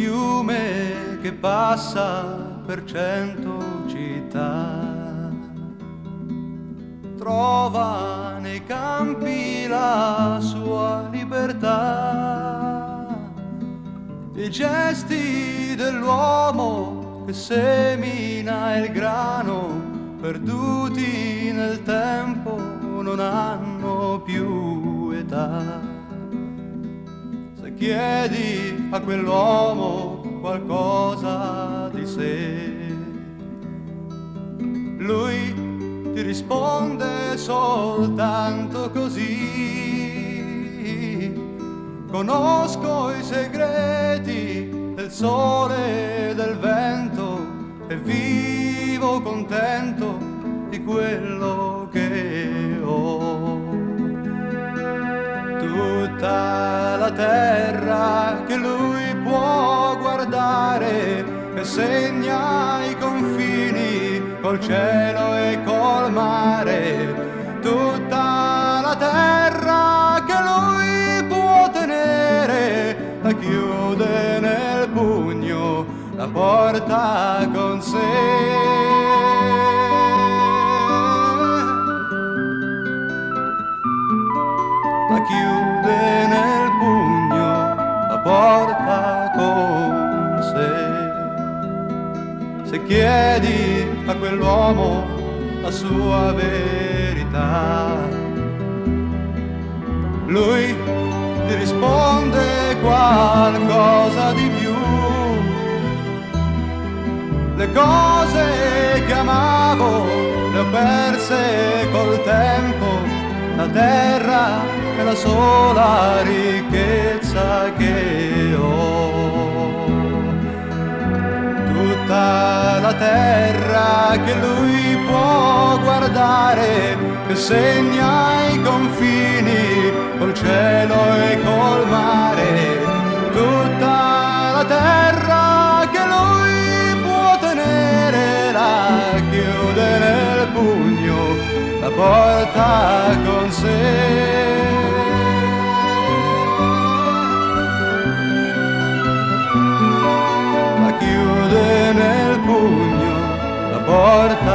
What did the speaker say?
fiume che passa per 100 città. Trova nei campi la sua libertà, i gesti dell'uomo che semina il grano, perduti nel tempo, non hanno più età. Se chiedi a quell'uomo qualcosa di sé, lui ti risponde soltanto così: conosco i segreti del sole e del vento e vivo contento di quello che ho. Tutta la terra che lui può guardare e segna i confini col cielo e col mare. Tutta la terra che lui può tenere la chiude nel pugno, la porta con sé. La chiude nel pugno, la porta con sé. Se chiedi a quell'uomo la sua verità, lui ti risponde qualcosa di più. Le cose che amavo le ho perse col tempo, la terra è la sola ricchezza che ho. Tutta la terra che lui può guardare, che segna i confini col cielo e col mare. Tutta la terra che lui può tenere la chiude nel pugno, la porta con sé. La chiude nel pugno, la porta